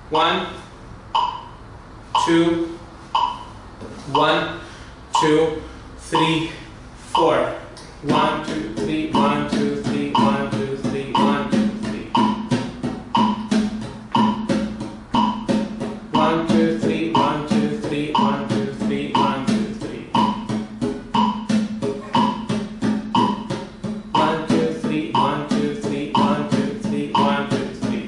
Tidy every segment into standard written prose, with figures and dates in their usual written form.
1, 2, 1, 2, 3, 4. 1, 2, 3, 1, 2, 3, 1, 2, 3, 1, 2, 3. 1, 2, 3, 1, 2, 3, 1, 2, 3, 1, 2, 3. 1, 2, 3, 1, 2, 3, 1, 2, 3, 1, 2, 3.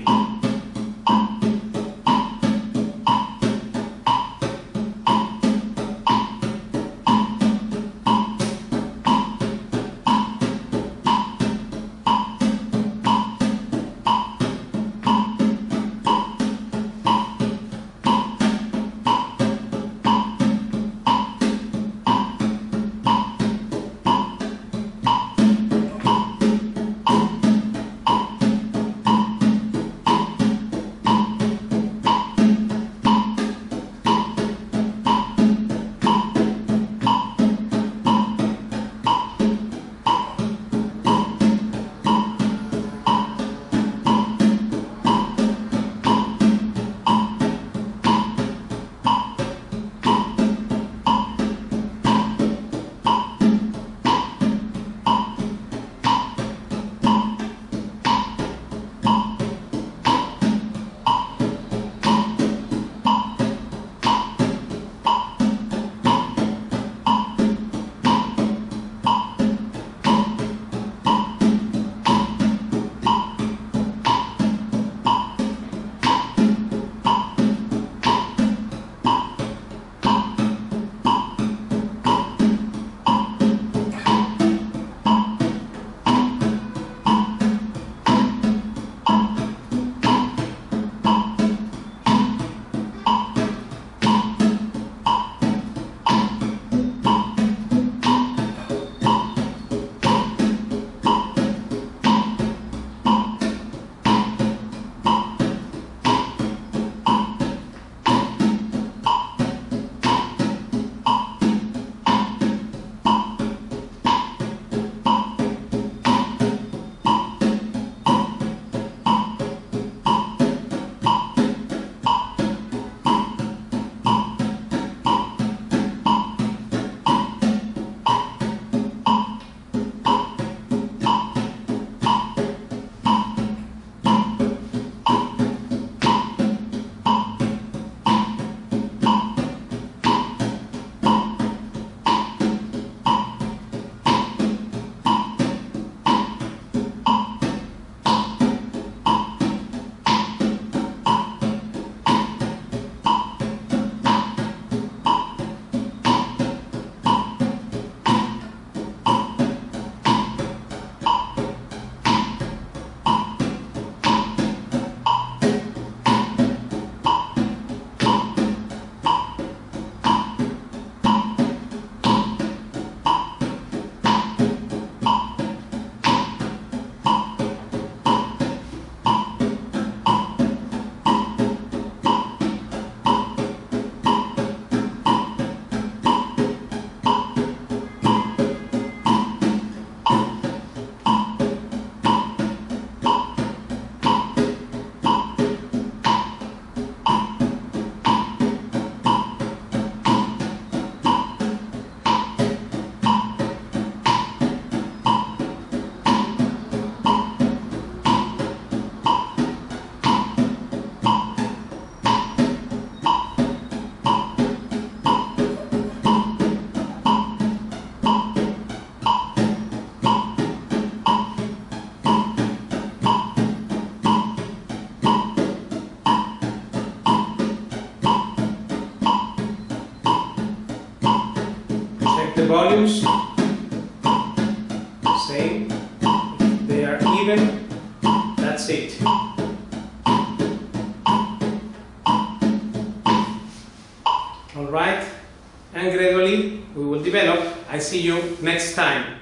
7. That's it. Alright, and gradually we will develop. I see you next time.